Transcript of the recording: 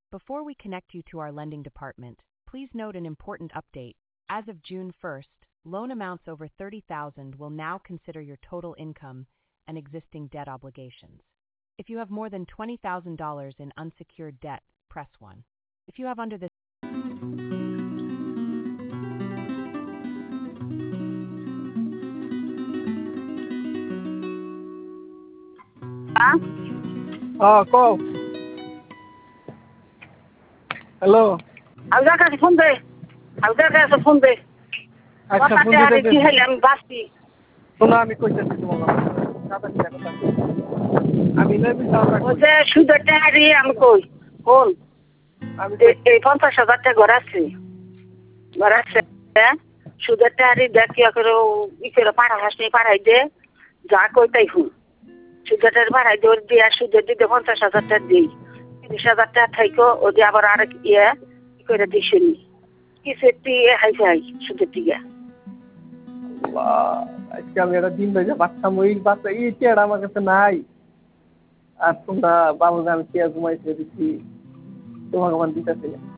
Before we connect you to our lending department, please note an important update. As of June 1st, loan amounts over $30,000 will now consider your total income and existing debt obligations. If you have more than $20,000 in unsecured debt, press 1. If you have under this কও hello Haldar কাছে phone দে হালদার কাছে phone দে আচ্ছা phone কথাটা দিতে কি হইলে আমি বাঁচি শোনো আমি কইতেছি তোমার আমি নেবি ওই যে সুদের টাকারি আমি কই ফোন আমি এই 50,000 টাকা ঘর আছে সুদের টাকারি দেখ কি করে ই করে পাড়াই দে যা কই তাই হুন সুদের টাকা পাড়াই দে ওর দিয়ে সুদের দিতে 50,000 টাকা দিই 30,000 টাকা থাইকো ও দিয়ে আবার আরেক ই করে দিস কিছু একটি হাই সুদের দিকে আজকে আমি একটা দিন ভেজে বাচ্চাম ওই বাচ্চা এই চেয়ার আমার কাছে নাই আর তোমরা বাবু আমি চেয়ার ঘুমাইতে দিচ্ছি তোমাকে আমার দিতেছি